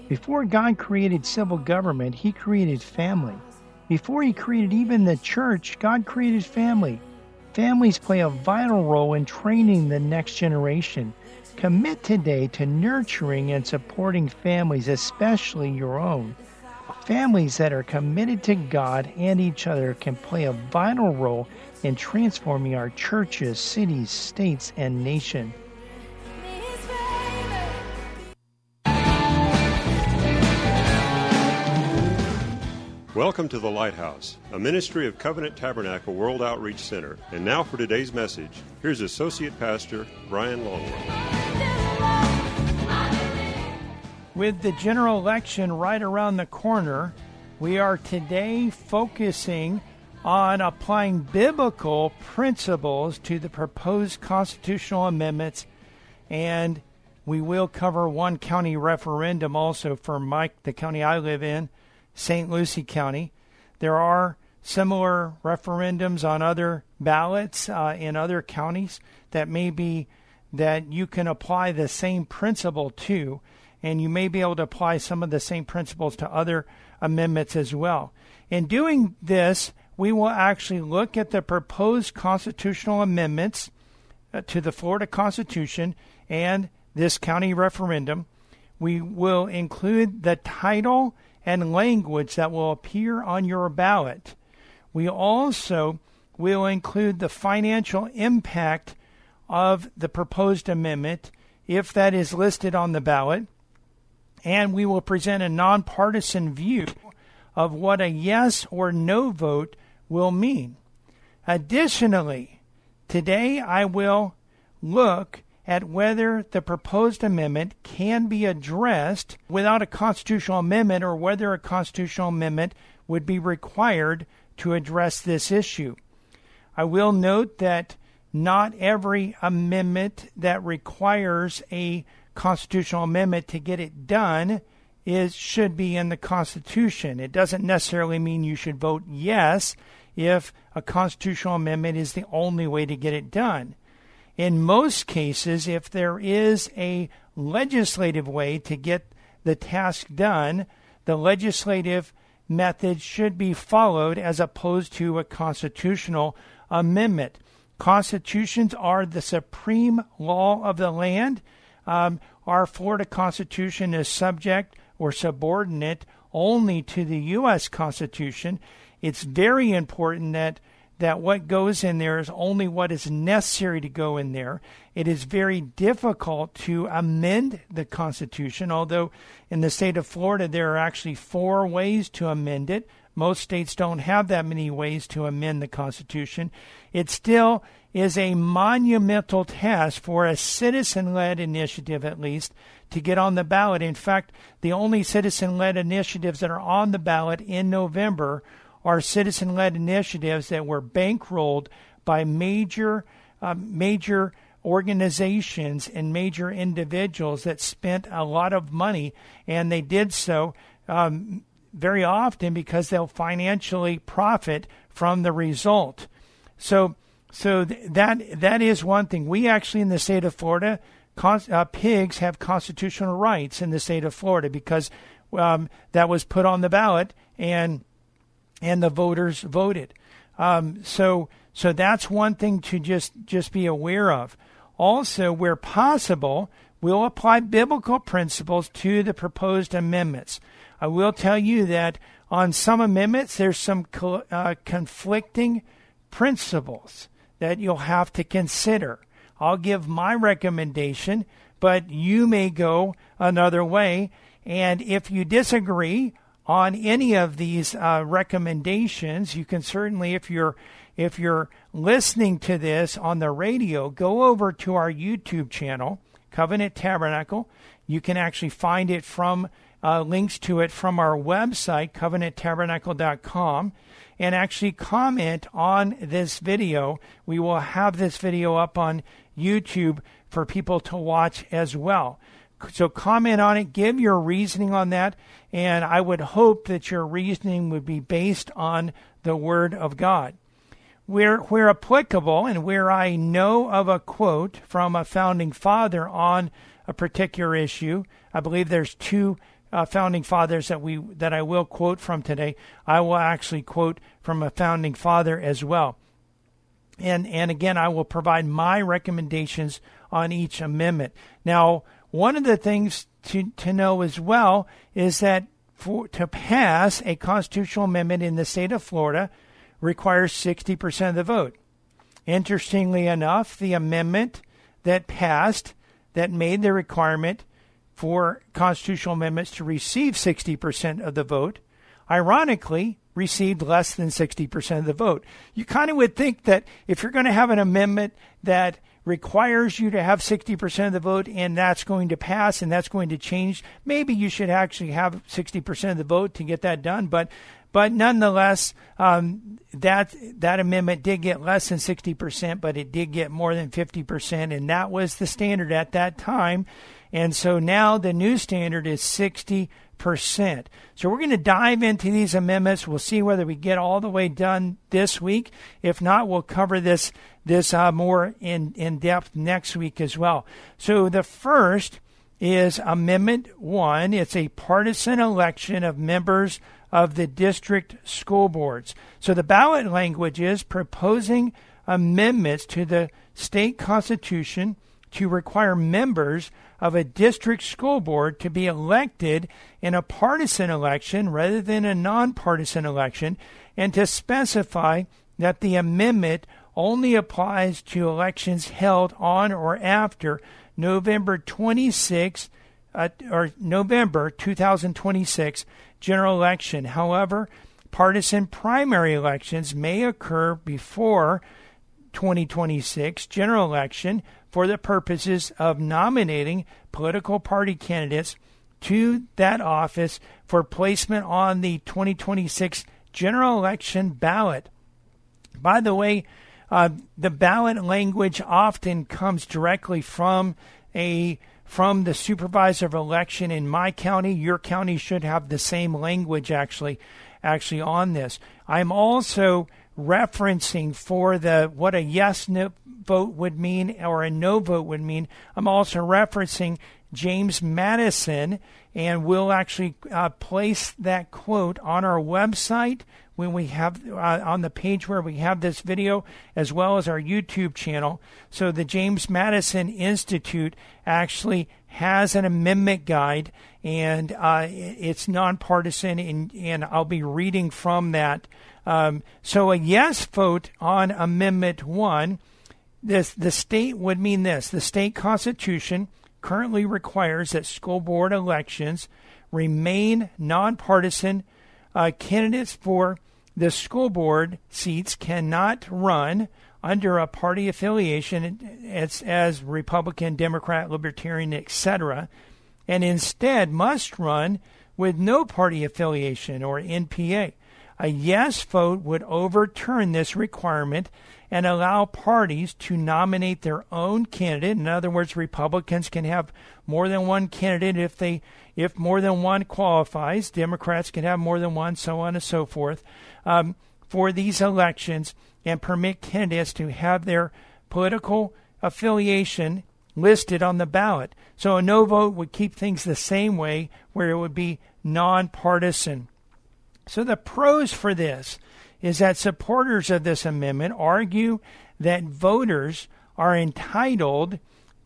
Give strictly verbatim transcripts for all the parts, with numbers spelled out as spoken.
Before God created civil government, he created family. Before he created even the church, God created family. Families play a vital role in training the next generation. Commit today to nurturing and supporting families, especially your own. Families that are committed to God and each other can play a vital role in transforming our churches, cities, states, and nation. Welcome to The Lighthouse, a ministry of Covenant Tabernacle World Outreach Center. And now for today's message, here's Associate Pastor Brian Longwell. With the general election right around the corner, we are today focusing on applying biblical principles to the proposed constitutional amendments, and we will cover one county referendum also for Mike, the county I live in, Saint Lucie County. There are similar referendums on other ballots uh, in other counties that may be that you can apply the same principle to, and you may be able to apply some of the same principles to other amendments as well. In doing this, we will actually look at the proposed constitutional amendments uh, to the Florida Constitution and this county referendum. We will include the title and language that will appear on your ballot. We also will include the financial impact of the proposed amendment, if that is listed on the ballot, and we will present a nonpartisan view of what a yes or no vote will mean. Additionally, today I will look at whether the proposed amendment can be addressed without a constitutional amendment, or whether a constitutional amendment would be required to address this issue. I will note that not every amendment that requires a constitutional amendment to get it done is should be in the Constitution. It doesn't necessarily mean you should vote yes if a constitutional amendment is the only way to get it done. In most cases, if there is a legislative way to get the task done, the legislative method should be followed as opposed to a constitutional amendment. Constitutions are the supreme law of the land. Um, our Florida Constitution is subject or subordinate only to the U S Constitution. It's very important that that what goes in there is only what is necessary to go in there. It is very difficult to amend the Constitution, although in the state of Florida there are actually four ways to amend it. Most states don't have that many ways to amend the Constitution. It still is a monumental task for a citizen-led initiative, at least, to get on the ballot. In fact, the only citizen-led initiatives that are on the ballot in November are citizen-led initiatives that were bankrolled by major uh, major organizations and major individuals that spent a lot of money, and they did so um, very often because they'll financially profit from the result. So, so th- that that is one thing. We actually, in the state of Florida, con- uh, pigs have constitutional rights in the state of Florida because um, that was put on the ballot, and and the voters voted. Um, so so that's one thing to just, just be aware of. Also, where possible, we'll apply biblical principles to the proposed amendments. I will tell you that on some amendments, there's some co- uh, conflicting principles that you'll have to consider. I'll give my recommendation, but you may go another way. And if you disagree on any of these uh, recommendations, you can certainly, if you're if you're listening to this on the radio, go over to our YouTube channel, Covenant Tabernacle. You can actually find it from uh, links to it from our website, covenant tabernacle dot com, and actually comment on this video. We will have this video up on YouTube for people to watch as well. So comment on it, give your reasoning on that, and I would hope that your reasoning would be based on the Word of God. Where, where applicable, and where I know of a quote from a founding father on a particular issue, I believe there's two uh, founding fathers that we that I will quote from today, I will actually quote from a founding father as well. And and again, I will provide my recommendations on each amendment. Now, one of the things to, to know as well is that for, to pass a constitutional amendment in the state of Florida requires sixty percent of the vote. Interestingly enough, the amendment that passed that made the requirement for constitutional amendments to receive sixty percent of the vote, ironically, received less than sixty percent of the vote. You kind of would think that if you're going to have an amendment that requires you to have sixty percent of the vote and that's going to pass and that's going to change, maybe you should actually have sixty percent of the vote to get that done. But but nonetheless, um, that that amendment did get less than sixty percent, but it did get more than fifty percent, and that was the standard at that time. And so now the new standard is sixty percent. So we're going to dive into these amendments. We'll see whether we get all the way done this week. If not, we'll cover this this uh, more in, in depth next week as well. So the first is Amendment one. It's a partisan election of members of the district school boards. So the ballot language is proposing amendments to the state constitution to require members of a district school board to be elected in a partisan election rather than a nonpartisan election, and to specify that the amendment only applies to elections held on or after November twenty-sixth uh, or November two thousand twenty-six general election. However, partisan primary elections may occur before twenty twenty-six general election for the purposes of nominating political party candidates to that office for placement on the twenty twenty-six general election ballot. By the way, uh, the ballot language often comes directly from a from the supervisor of election in my county. Your county should have the same language actually actually on this. I'm also referencing for the what a yes no vote would mean or a no vote would mean. I'm also referencing James Madison, and we'll actually uh, place that quote on our website when we have uh, on the page where we have this video, as well as our YouTube channel. So the James Madison Institute actually has an amendment guide, and uh, it's nonpartisan, and, and I'll be reading from that. Um, so a yes vote on Amendment one, this the state would mean this: the state constitution currently requires that school board elections remain nonpartisan. Uh, candidates for the school board seats cannot run under a party affiliation as, as Republican, Democrat, Libertarian, et cetera, and instead must run with no party affiliation or N P A. A yes vote would overturn this requirement and allow parties to nominate their own candidate. In other words, Republicans can have more than one candidate if they if more than one qualifies. Democrats can have more than one, so on and so forth, um, for these elections, and permit candidates to have their political affiliation listed on the ballot. So a no vote would keep things the same way, where it would be nonpartisan. So the pros for this is that supporters of this amendment argue that voters are entitled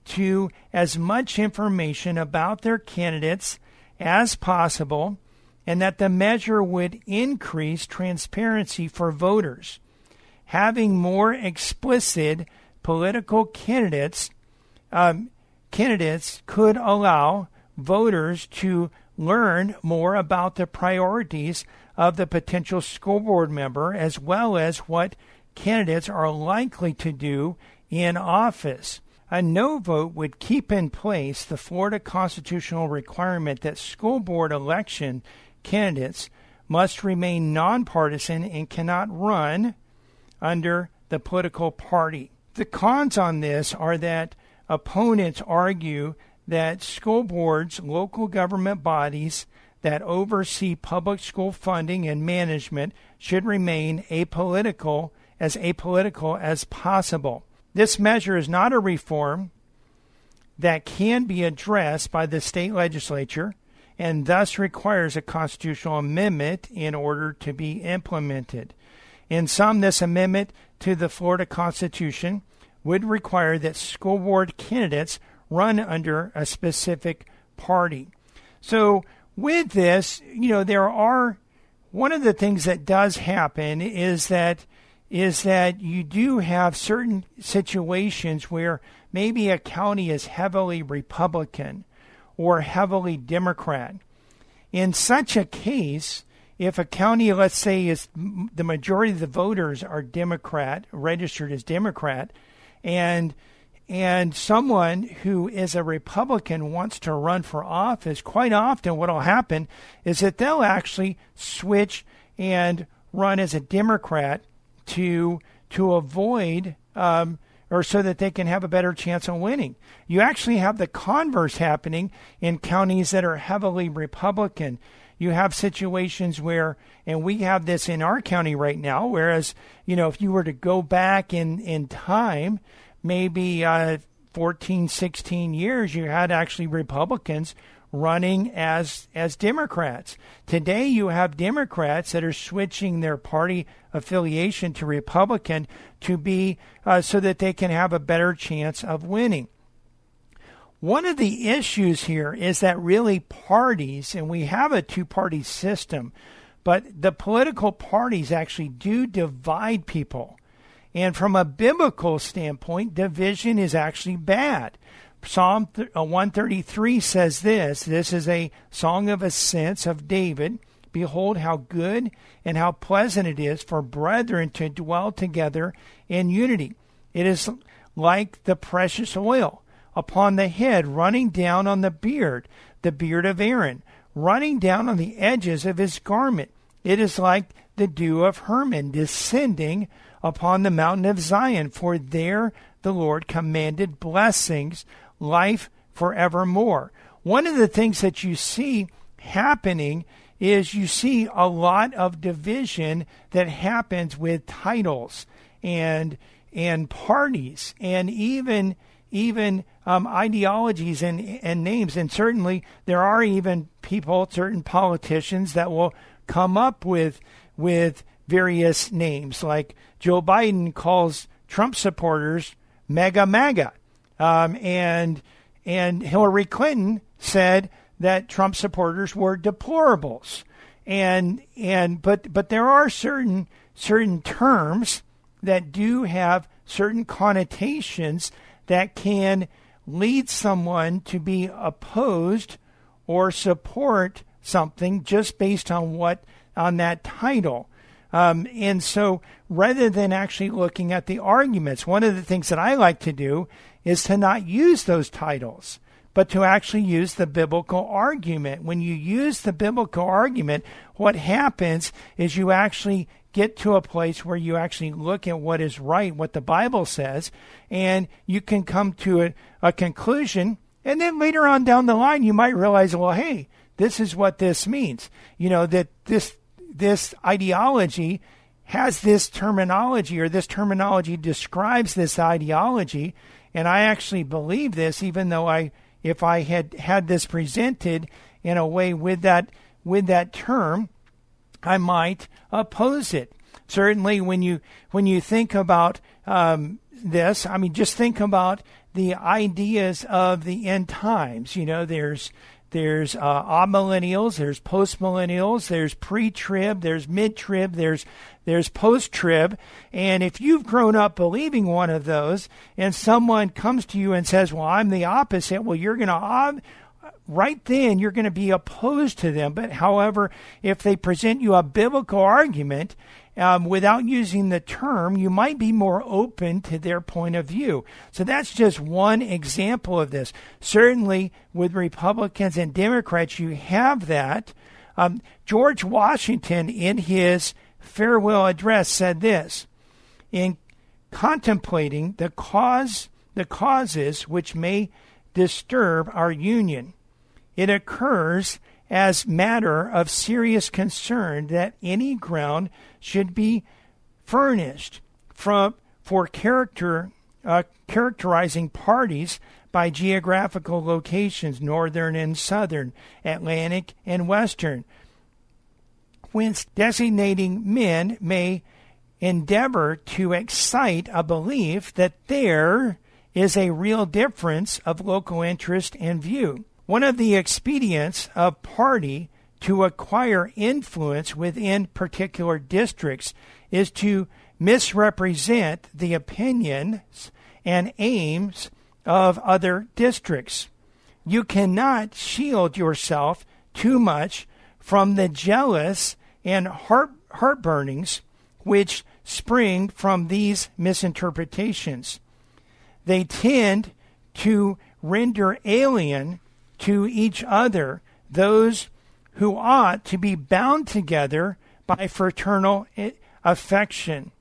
to as much information about their candidates as possible, and that the measure would increase transparency for voters. Having more explicit political candidates um, candidates could allow voters to learn more about the priorities of the potential school board member, as well as what candidates are likely to do in office. A no vote would keep in place the Florida constitutional requirement that school board election candidates must remain nonpartisan and cannot run under the political party. The cons on this are that opponents argue that school boards, local government bodies that oversee public school funding and management, should remain apolitical, as apolitical as possible. This measure is not a reform that can be addressed by the state legislature, and thus requires a constitutional amendment in order to be implemented. In sum, this amendment to the Florida Constitution would require that school board candidates run under a specific party. So with this, you know, there are, one of the things that does happen is that is that you do have certain situations where maybe a county is heavily Republican or heavily Democrat. In such a case, if a county, let's say, is the majority of the voters are Democrat, registered as Democrat, and and someone who is a Republican wants to run for office, quite often what will happen is that they'll actually switch and run as a Democrat to to avoid um, or so that they can have a better chance of winning. You actually have the converse happening in counties that are heavily Republican. You have situations where, and we have this in our county right now, whereas, you know, if you were to go back in, in time, maybe uh, fourteen, sixteen years, you had actually Republicans running as as Democrats. Today you have Democrats that are switching their party affiliation to Republican to be uh, so that they can have a better chance of winning. One of the issues here is that really parties, and we have a two-party system, but the political parties actually do divide people. And from a biblical standpoint, division is actually bad. Psalm one thirty-three says this, this is a song of ascents of David. Behold how good and how pleasant it is for brethren to dwell together in unity. It is like the precious oil upon the head, running down on the beard, the beard of Aaron, running down on the edges of his garment. It is like the dew of Hermon descending upon the mountain of Zion, for there the Lord commanded blessings, life forevermore. One of the things that you see happening is you see a lot of division that happens with titles and and parties and even even um, ideologies and, and names. And certainly there are even people, certain politicians that will come up with with various names. Like Joe Biden calls Trump supporters mega MAGA. Um, and and Hillary Clinton said that Trump supporters were deplorables. And and but but there are certain certain terms that do have certain connotations that can lead someone to be opposed or support something just based on what on that title. Um, and so rather than actually looking at the arguments, one of the things that I like to do is to not use those titles, but to actually use the biblical argument. When you use the biblical argument, what happens is you actually get to a place where you actually look at what is right, what the Bible says, and you can come to a, a conclusion. And then later on down the line, you might realize, well, hey, this is what this means. You know, that this this ideology has this terminology, or this terminology describes this ideology, and I actually believe this, even though I, if I had had this presented in a way with that with that term, I might oppose it. Certainly, when you when you think about um, this, I mean, just think about the ideas of the end times. You know, there's there's uh, amillennials, there's postmillennials, there's pre-trib, there's mid-trib, there's there's post-trib, and if you've grown up believing one of those, and someone comes to you and says, "Well, I'm the opposite," well, you're going to uh, right then you're going to be opposed to them. But however, if they present you a biblical argument um, without using the term, you might be more open to their point of view. So that's just one example of this. Certainly with Republicans and Democrats, you have that. Um, George Washington, in his farewell address, said this: in contemplating the cause, the causes which may disturb our union, it occurs as matter of serious concern that any ground should be furnished from for character uh, characterizing parties by geographical locations, northern and southern, Atlantic and western, whence designating men may endeavor to excite a belief that there is a real difference of local interest and view. One of the expedients of party to acquire influence within particular districts is to misrepresent the opinions and aims of other districts. You cannot shield yourself too much from the jealous and heart heartburnings which spring from these misinterpretations. They tend to render alien to each other those who ought to be bound together by fraternal affection.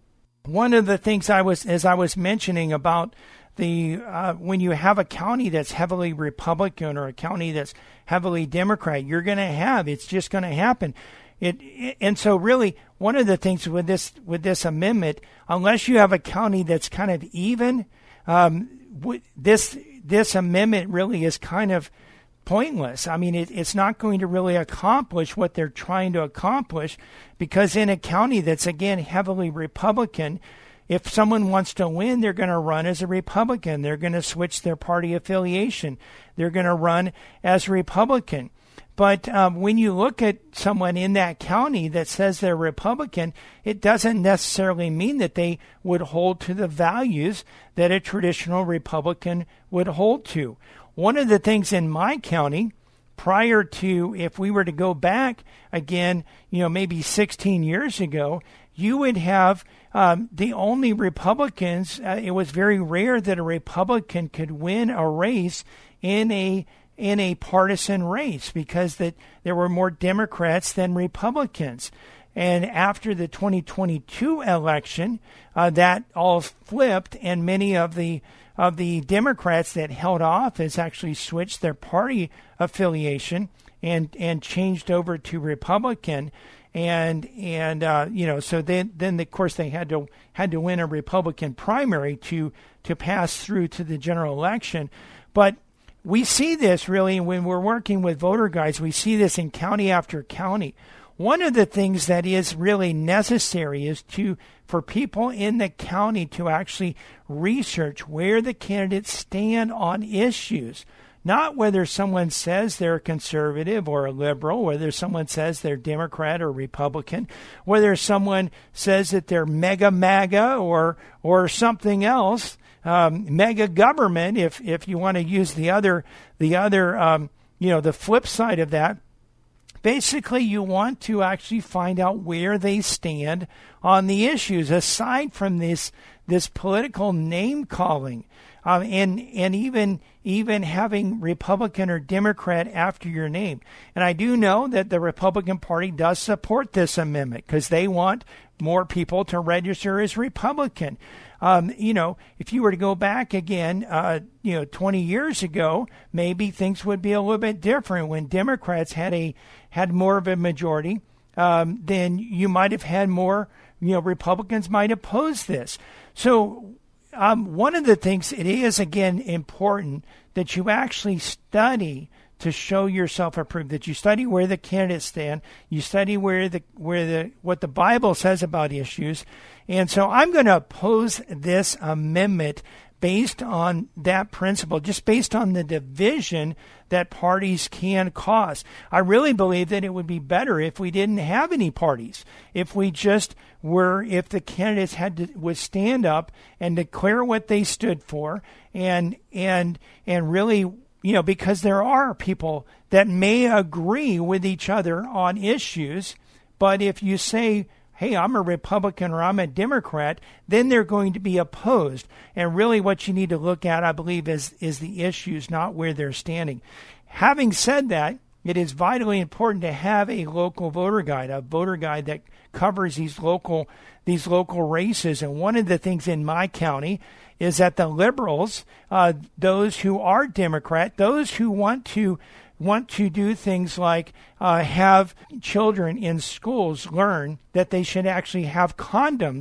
One of the things I was, as I was mentioning about the uh, when you have a county that's heavily Republican or a county that's heavily Democrat, you're going to have, it's just going to happen. It, it and so really one of the things with this with this amendment, unless you have a county that's kind of even, um, w- this this amendment really is kind of pointless. I mean, it, it's not going to really accomplish what they're trying to accomplish, because in a county that's, again, heavily Republican, if someone wants to win, they're going to run as a Republican. They're going to switch their party affiliation. They're going to run as Republican. But um, when you look at someone in that county that says they're Republican, it doesn't necessarily mean that they would hold to the values that a traditional Republican would hold to. One of the things in my county, prior to, if we were to go back again, you know, maybe sixteen years ago, you would have um, the only Republicans. Uh, it was very rare that a Republican could win a race in a in a partisan race, because that there were more Democrats than Republicans. And after the twenty twenty-two election, uh, that all flipped, and many of the of the Democrats that held office actually switched their party affiliation and and changed over to Republican. And and uh, you know, so then then of course they had to had to win a Republican primary to to pass through to the general election. But we see this really when we're working with voter guides. We see this in county after county. One of the things that is really necessary is to for people in the county to actually research where the candidates stand on issues. Not whether someone says they're a conservative or a liberal, whether someone says they're Democrat or Republican, whether someone says that they're mega MAGA or or something else, um, mega government. If if you want to use the other the other um, you know the flip side of that. Basically, you want to actually find out where they stand on the issues, aside from this this political name calling, um, and and even even having Republican or Democrat after your name. And I do know that the Republican Party does support this amendment because they want more people to register as Republican. Um, you know, if you were to go back again, uh, you know, twenty years ago, maybe things would be a little bit different. When Democrats had a had more of a majority, um, then you might have had more, you know, Republicans might oppose this. So um, one of the things, it is, again, important that you actually study to show yourself approved, that you study where the candidates stand, you study where the where the what the Bible says about issues. And so I'm going to oppose this amendment based on that principle, just based on the division that parties can cause. I really believe that it would be better if we didn't have any parties, if we just were, if the candidates had to would stand up and declare what they stood for, and and and really, you know, because there are people that may agree with each other on issues, but if you say, hey, I'm a Republican or I'm a Democrat, then they're going to be opposed. And really what you need to look at, I believe, is, is the issues, not where they're standing. Having said that, it is vitally important to have a local voter guide, a voter guide that covers these local these local races. And one of the things in my county is that the liberals, uh, those who are Democrat, those who want to want to do things like uh, have children in schools learn that they should actually have condoms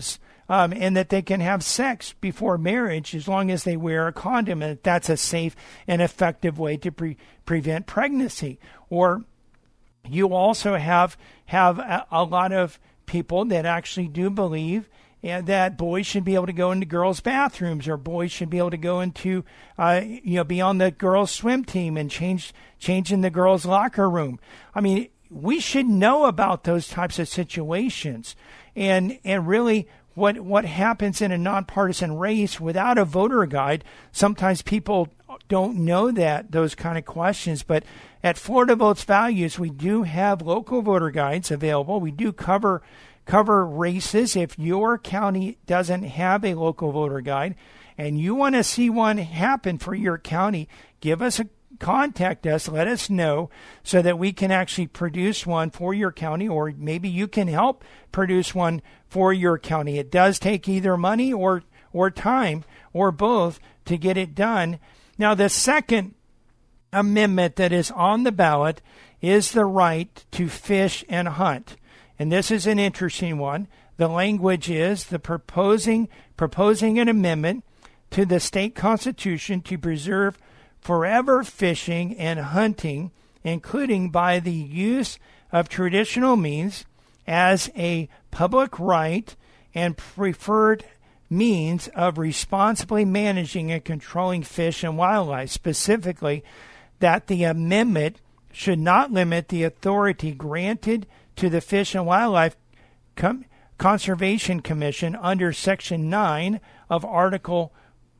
um, and that they can have sex before marriage as long as they wear a condom, and that's a safe and effective way to pre- prevent pregnancy. Or you also have have a, a lot of people that actually do believe uh, that boys should be able to go into girls' bathrooms, or boys should be able to go into, uh, you know, be on the girls' swim team and change change in the girls' locker room. I mean, we should know about those types of situations, and and really what what happens in a nonpartisan race without a voter guide. Sometimes people don't know that those kind of questions, but at Florida Votes Values, we do have local voter guides available. We do cover cover races. If your county doesn't have a local voter guide and you want to see one happen for your county, give us a contact us, let us know so that we can actually produce one for your county, or maybe you can help produce one for your county. It does take either money or or time or both to get it done. Now, the second amendment that is on the ballot is the right to fish and hunt. And this is an interesting one. The language is the proposing proposing an amendment to the state constitution to preserve forever fishing and hunting, including by the use of traditional means, as a public right and preferred means of responsibly managing and controlling fish and wildlife. Specifically, that the amendment should not limit the authority granted to the Fish and Wildlife Com- Conservation Commission under Section nine of Article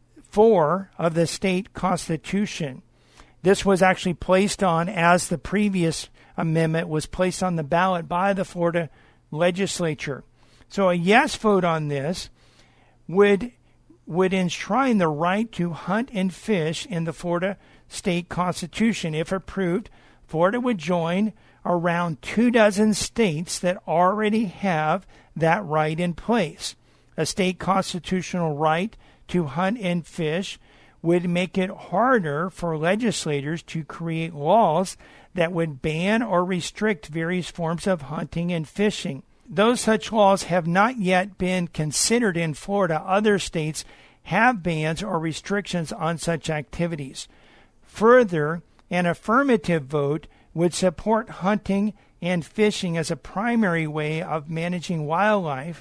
four of the state constitution. This was actually placed on, as the previous amendment was placed on the ballot by the Florida legislature. So a yes vote on this would would enshrine the right to hunt and fish in the Florida state constitution. If approved, Florida would join around two dozen states that already have that right in place. A state constitutional right to hunt and fish would make it harder for legislators to create laws that would ban or restrict various forms of hunting and fishing. Though such laws have not yet been considered in Florida, other states have bans or restrictions on such activities. Further, an affirmative vote would support hunting and fishing as a primary way of managing wildlife,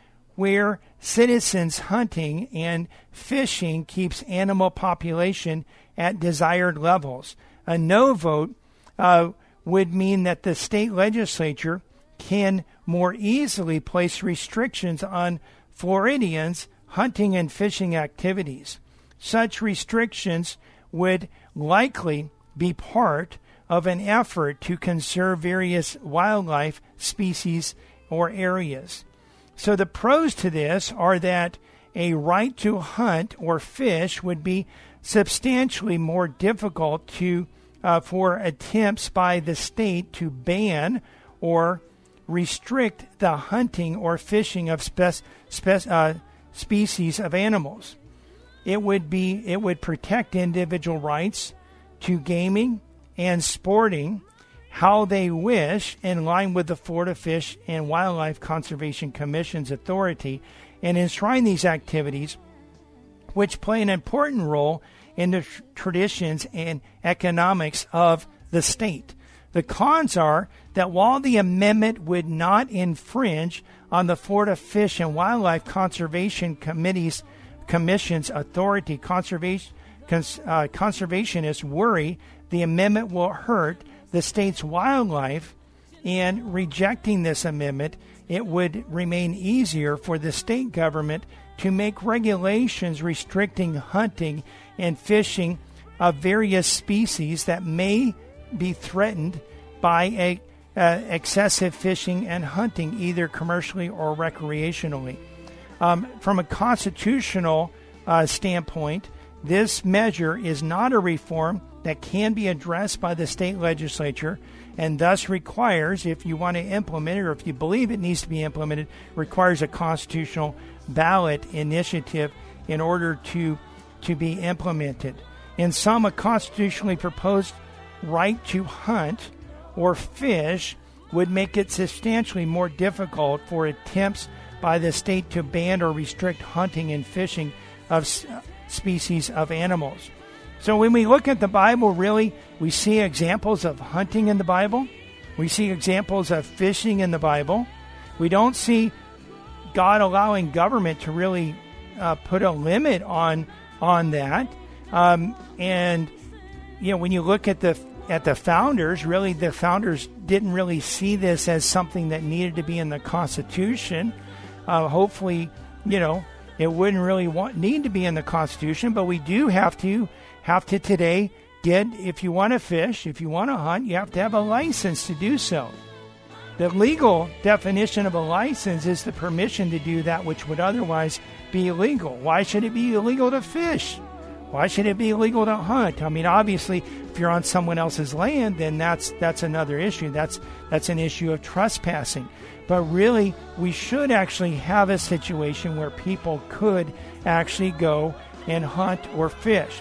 where citizens hunting and fishing keeps animal population at desired levels. A no vote uh, would mean that the state legislature can more easily place restrictions on Floridians' hunting and fishing activities. Such restrictions would likely be part of an effort to conserve various wildlife species or areas. So the pros to this are that a right to hunt or fish would be substantially more difficult to uh, for attempts by the state to ban or restrict the hunting or fishing of spe- spe- uh, species of animals. It would be it would protect individual rights to gaming and sporting how they wish, in line with the Florida Fish and Wildlife Conservation Commission's authority, and enshrine these activities, which play an important role in the tr- traditions and economics of the state. The cons are that while the amendment would not infringe on the Florida Fish and Wildlife Conservation Committee's Commission's authority, conservation, cons, uh, conservationists worry the amendment will hurt the state's wildlife, and rejecting this amendment, it would remain easier for the state government to make regulations restricting hunting and fishing of various species that may be threatened by a, uh, excessive fishing and hunting, either commercially or recreationally. Um, from a constitutional uh, standpoint, this measure is not a reform that can be addressed by the state legislature, and thus requires, if you want to implement it or if you believe it needs to be implemented, requires a constitutional ballot initiative in order to, to be implemented. In sum, a constitutionally proposed right to hunt or fish would make it substantially more difficult for attempts by the state to ban or restrict hunting and fishing of s- species of animals. So when we look at the Bible, really, we see examples of hunting in the Bible. We see examples of fishing in the Bible. We don't see God allowing government to really uh, put a limit on on that. Um, and you know, when you look at the at the founders, really, the founders didn't really see this as something that needed to be in the Constitution. Uh, hopefully, you know, it wouldn't really want, need to be in the Constitution, but we do have to have to today get, if you want to fish, if you want to hunt, you have to have a license to do so. The legal definition of a license is the permission to do that which would otherwise be illegal. Why should it be illegal to fish? Why should it be illegal to hunt? I mean, obviously, if you're on someone else's land, then that's that's another issue. That's that's an issue of trespassing. But really, we should actually have a situation where people could actually go and hunt or fish.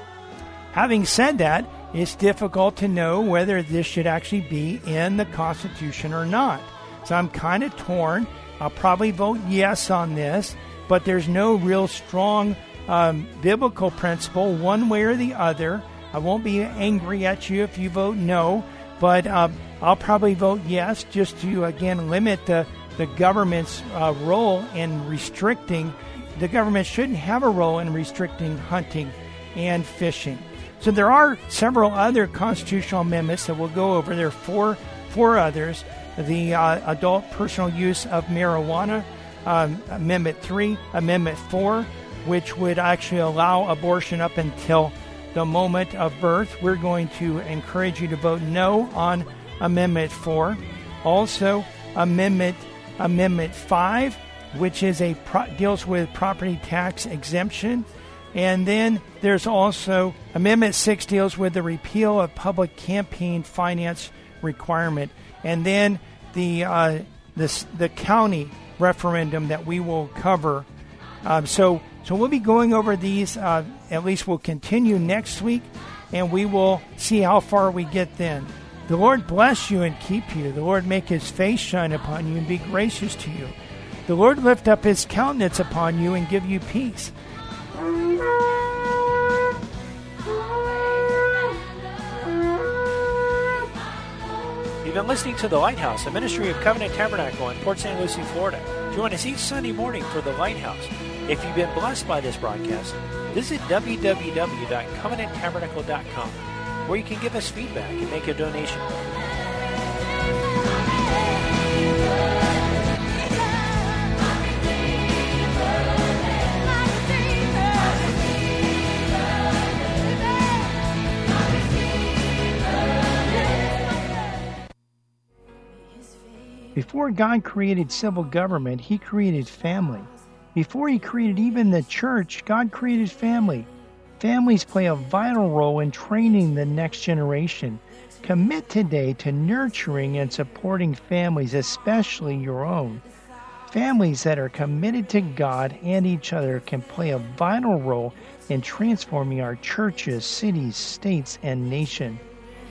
Having said that, it's difficult to know whether this should actually be in the Constitution or not. So I'm kind of torn. I'll probably vote yes on this, but there's no real strong um, biblical principle one way or the other. I won't be angry at you if you vote no, but uh, I'll probably vote yes just to, again, limit the, the government's uh, role in restricting. The government shouldn't have a role in restricting hunting and fishing. So there are several other constitutional amendments that we'll go over. There are four, four others. The uh, adult personal use of marijuana, um, Amendment three, Amendment four, which would actually allow abortion up until the moment of birth. We're going to encourage you to vote no on Amendment four. Also, Amendment Amendment five, which is a pro- deals with property tax exemption. And then there's also Amendment six deals with the repeal of public campaign finance requirement. And then the uh, this, the county referendum that we will cover. Um, so so we'll be going over these. Uh, at least we'll continue next week, and we will see how far we get then. The Lord bless you and keep you. The Lord make his face shine upon you and be gracious to you. The Lord lift up his countenance upon you and give you peace. You've been listening to The Lighthouse, a ministry of Covenant Tabernacle in Port Saint Lucie, Florida. Join us each Sunday morning for The Lighthouse. If you've been blessed by this broadcast, visit w w w dot covenant tabernacle dot com, where you can give us feedback and make a donation. Before God created civil government, he created family. Before he created even the church, God created family. Families play a vital role in training the next generation. Commit today to nurturing and supporting families, especially your own. Families that are committed to God and each other can play a vital role in transforming our churches, cities, states, and nation.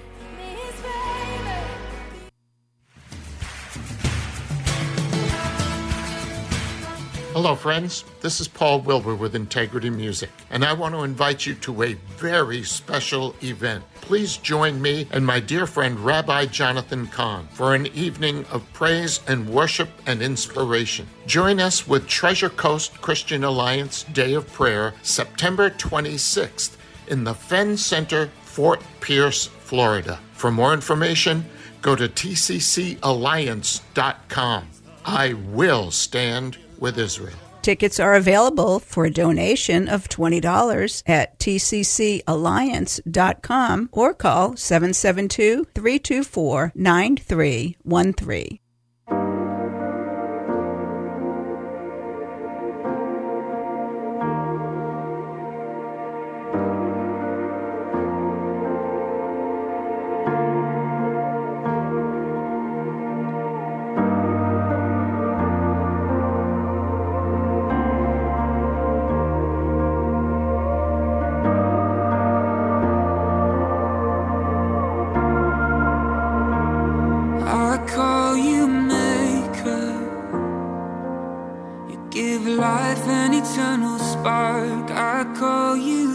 Hello, friends. This is Paul Wilbur with Integrity Music, and I want to invite you to a very special event. Please join me and my dear friend Rabbi Jonathan Kahn for an evening of praise and worship and inspiration. Join us with Treasure Coast Christian Alliance Day of Prayer, September twenty-sixth, in the Fenn Center, Fort Pierce, Florida. For more information, go to t c c alliance dot com. I will stand with Israel. Tickets are available for a donation of twenty dollars at t c c alliance dot com or call seven seven two, three two four, nine three one three. I call you eternal spark. I call you